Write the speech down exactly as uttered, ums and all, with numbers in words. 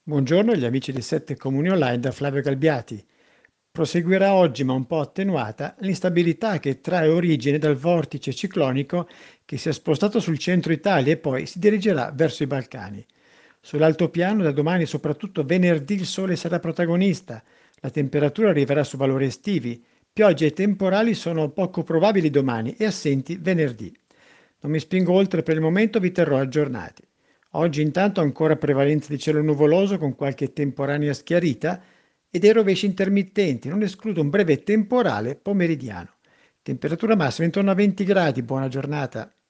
Buongiorno agli amici di Sette Comuni Online da Flavio Galbiati. Proseguirà oggi, ma un po' attenuata, l'instabilità che trae origine dal vortice ciclonico che si è spostato sul centro Italia e poi si dirigerà verso i Balcani. Sull'altopiano da domani, soprattutto venerdì, il sole sarà protagonista. La temperatura arriverà su valori estivi. Piogge e temporali sono poco probabili domani e assenti venerdì. Non mi spingo oltre per il momento, vi terrò aggiornati. Oggi intanto ancora prevalenza di cielo nuvoloso con qualche temporanea schiarita e dei rovesci intermittenti, non escludo un breve temporale pomeridiano. Temperatura massima intorno a venti gradi, buona giornata.